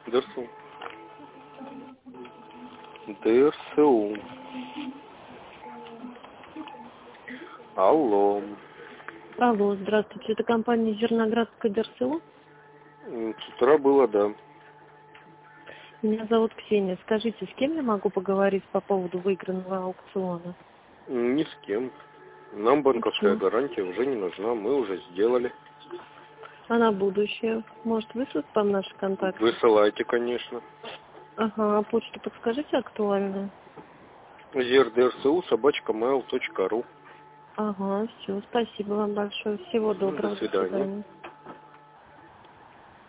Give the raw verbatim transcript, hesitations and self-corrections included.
ДРСУ. ДРСУ. Алло. Алло, здравствуйте. Это компания Зерноградская ДРСУ? С утра было, да. Меня зовут Ксения. Скажите, с кем я могу поговорить по поводу выигранного аукциона? Ни с кем. Нам банковская Почему? гарантия уже не нужна, мы уже сделали. А на будущее? Может, выслать вам наши контакты? Высылайте, конечно. Ага, а почту подскажите актуальную? зердрсу собачка mail точка ру. Ага, все, спасибо вам большое. Всего доброго. До свидания. До свидания.